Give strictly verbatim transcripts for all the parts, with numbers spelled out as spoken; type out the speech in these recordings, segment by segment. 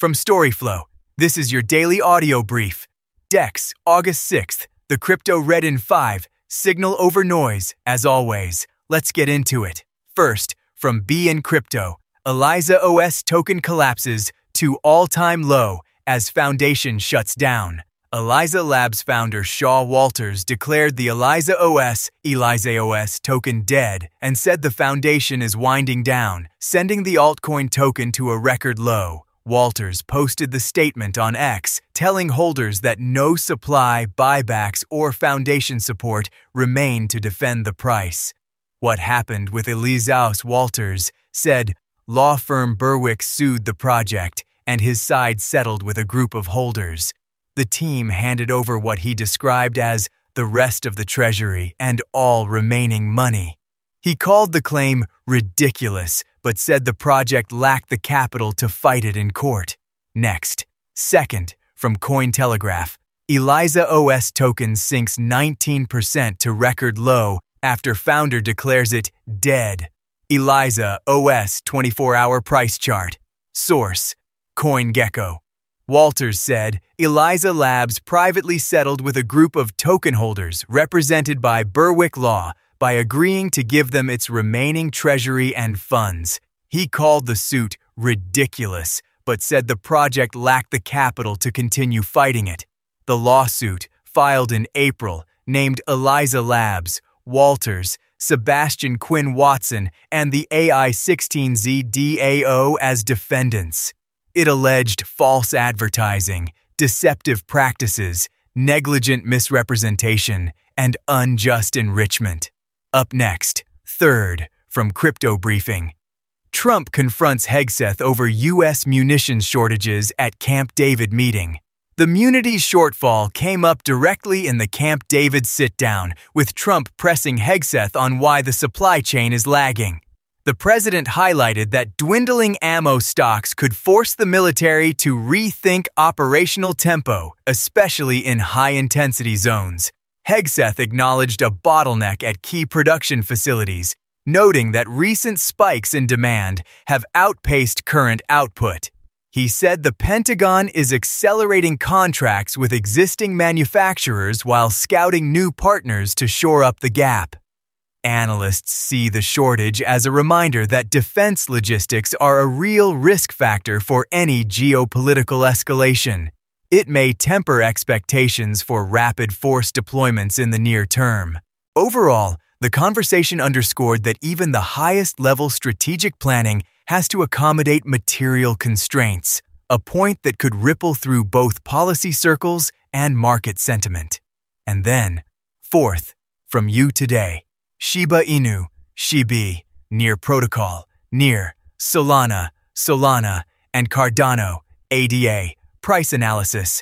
From Storyflow, this is your daily audio brief. DEX, August sixth, the crypto read in five, signal over noise, as always. Let's get into it. First, from B N Crypto, ELYZA O S token collapses to all-time low as foundation shuts down. ELYZA Labs founder Shaw Walters declared the ELYZA O S, ELYZA O S token dead and said the foundation is winding down, sending the altcoin token to a record low. Walters posted the statement on X, telling holders that no supply, buybacks, or foundation support remain to defend the price. What happened with ELYZA? Walters said law firm Berwick sued the project, and his side settled with a group of holders. The team handed over what he described as the rest of the treasury and all remaining money. He called the claim ridiculous, but said the project lacked the capital to fight it in court. Next, second, from Cointelegraph, ELYZA O S token sinks nineteen percent to record low after founder declares it dead. ELYZA O S twenty-four hour price chart. Source: CoinGecko. Walters said ELYZA Labs privately settled with a group of token holders represented by Berwick Law by agreeing to give them its remaining treasury and funds. He called the suit ridiculous, but said the project lacked the capital to continue fighting it. The lawsuit, filed in April, named ELYZA Labs, Walters, Sebastian Quinn Watson, and the A I sixteen Z DAO as defendants. It alleged false advertising, deceptive practices, negligent misrepresentation, and unjust enrichment. Up next, third, from Crypto Briefing. Trump confronts Hegseth over U S munitions shortages at Camp David meeting. The munitions shortfall came up directly in the Camp David sit-down, with Trump pressing Hegseth on why the supply chain is lagging. The president highlighted that dwindling ammo stocks could force the military to rethink operational tempo, especially in high-intensity zones. Hegseth acknowledged a bottleneck at key production facilities, noting that recent spikes in demand have outpaced current output. He said the Pentagon is accelerating contracts with existing manufacturers while scouting new partners to shore up the gap. Analysts see the shortage as a reminder that defense logistics are a real risk factor for any geopolitical escalation. It may temper expectations for rapid force deployments in the near term. Overall, the conversation underscored that even the highest-level strategic planning has to accommodate material constraints, a point that could ripple through both policy circles and market sentiment. And then, fourth, from You Today. Shiba Inu, Shibi, Near Protocol, Near, Solana, Solana, and Cardano, A D A, price analysis.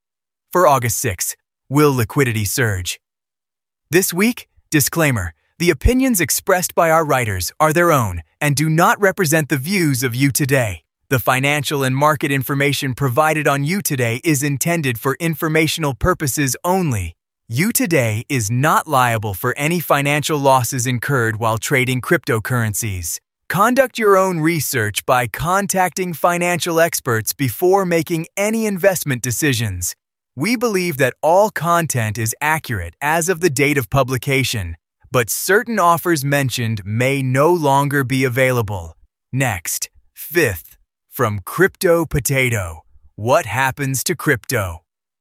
For August sixth, will liquidity surge? This week, disclaimer, the opinions expressed by our writers are their own and do not represent the views of You Today. The financial and market information provided on You Today is intended for informational purposes only. You Today is not liable for any financial losses incurred while trading cryptocurrencies. Conduct your own research by contacting financial experts before making any investment decisions. We believe that all content is accurate as of the date of publication, but certain offers mentioned may no longer be available. Next, fifth, from Crypto Potato. What happens to crypto?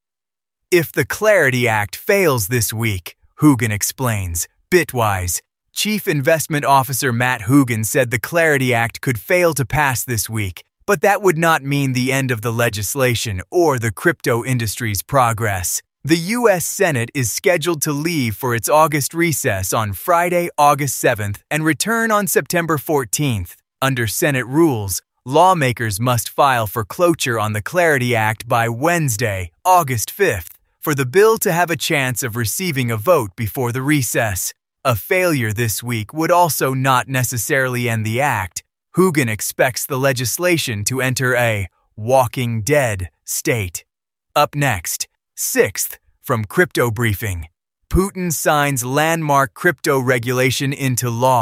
If the Clarity Act fails this week, Hugin explains, Bitwise. Chief Investment Officer Matt Hugin said the Clarity Act could fail to pass this week, but that would not mean the end of the legislation or the crypto industry's progress. The U S Senate is scheduled to leave for its August recess on Friday, August seventh, and return on September fourteenth. Under Senate rules, lawmakers must file for cloture on the Clarity Act by Wednesday, August fifth, for the bill to have a chance of receiving a vote before the recess. A failure this week would also not necessarily end the act. Hugin expects the legislation to enter a walking dead state. Up next, sixth, from Crypto Briefing. Putin signs landmark crypto regulation into law,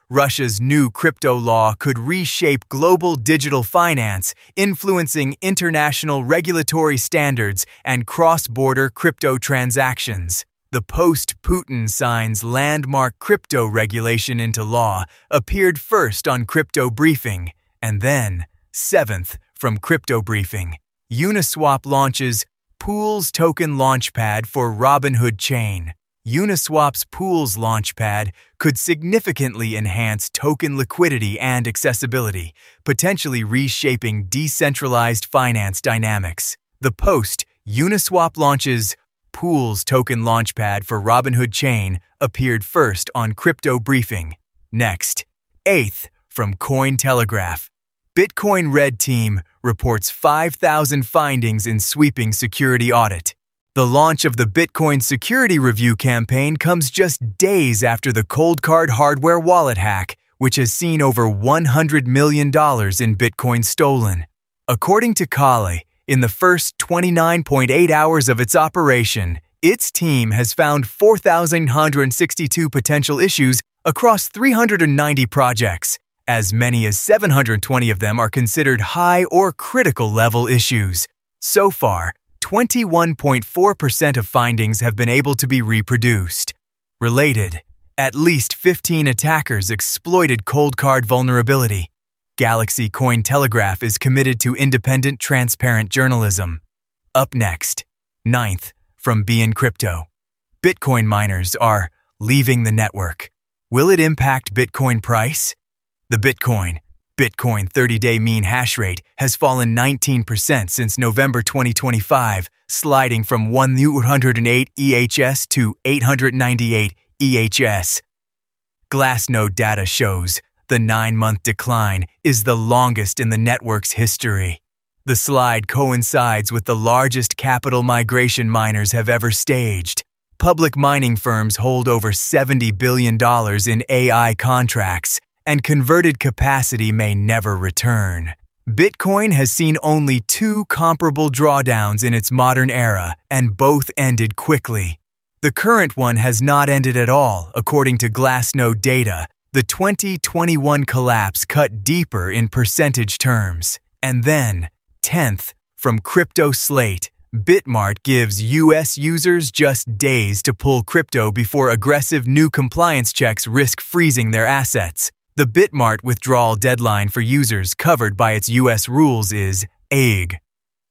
Russia's new crypto law could reshape global digital finance, influencing international regulatory standards and cross-border crypto transactions. The post-Putin signs landmark crypto regulation into law appeared first on Crypto Briefing, and then, seventh, from Crypto Briefing. Uniswap launches Pools Token Launchpad for Robinhood Chain. Uniswap's Pools Launchpad could significantly enhance token liquidity and accessibility, potentially reshaping decentralized finance dynamics. The post, Uniswap launches Pools Token Launchpad for Robinhood Chain, appeared first on Crypto Briefing. Next, eighth, from Cointelegraph. Bitcoin Red Team reports five thousand findings in sweeping security audit. The launch of the Bitcoin Security Review campaign comes just days after the Coldcard hardware wallet hack, which has seen over one hundred million dollars in Bitcoin stolen. According to Kale, in the first twenty-nine point eight hours of its operation, its team has found four thousand one hundred sixty-two potential issues across three hundred ninety projects. As many as seven hundred twenty of them are considered high or critical level issues. So far, twenty-one point four percent of findings have been able to be reproduced. Related, at least fifteen attackers exploited Coldcard vulnerability. Galaxy Cointelegraph is committed to independent, transparent journalism. Up next, ninth, from B N Crypto. Bitcoin miners are leaving the network. Will it impact Bitcoin price? The Bitcoin, Bitcoin thirty-day mean hash rate has fallen nineteen percent since November twenty twenty-five, sliding from one hundred eight E H S to eight hundred ninety-eight E H S. Glassnode data shows the nine-month decline is the longest in the network's history. The slide coincides with the largest capital migration miners have ever staged. Public mining firms hold over seventy billion dollars in A I contracts, and converted capacity may never return. Bitcoin has seen only two comparable drawdowns in its modern era, and both ended quickly. The current one has not ended at all, according to Glassnode data. The twenty twenty-one collapse cut deeper in percentage terms. And then, tenth, from Crypto Slate, Bitmart gives U S users just days to pull crypto before aggressive new compliance checks risk freezing their assets. The Bitmart withdrawal deadline for users covered by its U S rules is A G.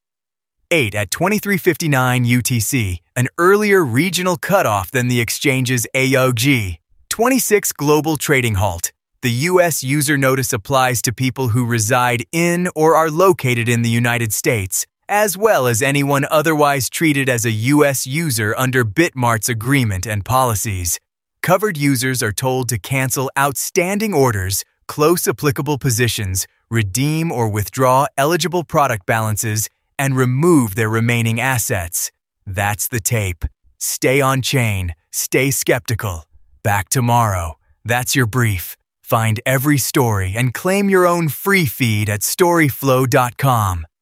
eight at twenty-three fifty-nine U T C, an earlier regional cutoff than the exchange's A O G. twenty-six Global Trading Halt. The U S user notice applies to people who reside in or are located in the United States, as well as anyone otherwise treated as a U S user under Bitmart's agreement and policies. Covered users are told to cancel outstanding orders, close applicable positions, redeem or withdraw eligible product balances, and remove their remaining assets. That's the tape. Stay on chain. Stay skeptical. Back tomorrow. That's your brief. Find every story and claim your own free feed at storyflow dot com.